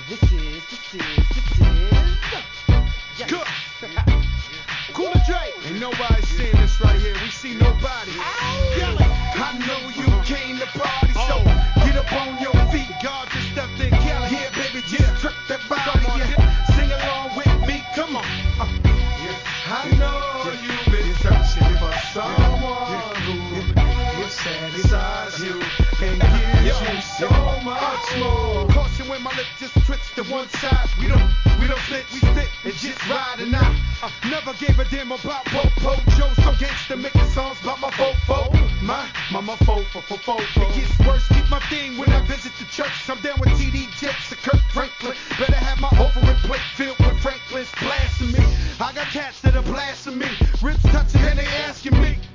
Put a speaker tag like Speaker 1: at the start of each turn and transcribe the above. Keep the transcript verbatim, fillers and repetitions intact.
Speaker 1: This is, this is, this is. Yes.
Speaker 2: Good. Cool and Dre. Ain't nobody seeing this right here. We see nobody. Yell it. I know you came to party, so get up on your feet. God just stepped in, Kelly. Yeah, baby, just yeah. Trick that body. Yeah. Sing along with me. Come on. Uh, yeah. I know yeah. you've been searching for someone yeah. who yeah. will satisfy you and give yeah. you so much more. Caution when my lip just twitch to one side. We don't, we don't split, we spit and just ride and I uh, never gave a damn about Popo Joe. So gangsta making songs about my fofo. My mama fofo, fofo. It gets worse, keep my thing when I visit the church. I'm down with T D Jakes and Kirk Franklin. Better have my overhead plate filled with Franklin's blasting me. I got cats that are blasting me. Ribs touching and they asking me.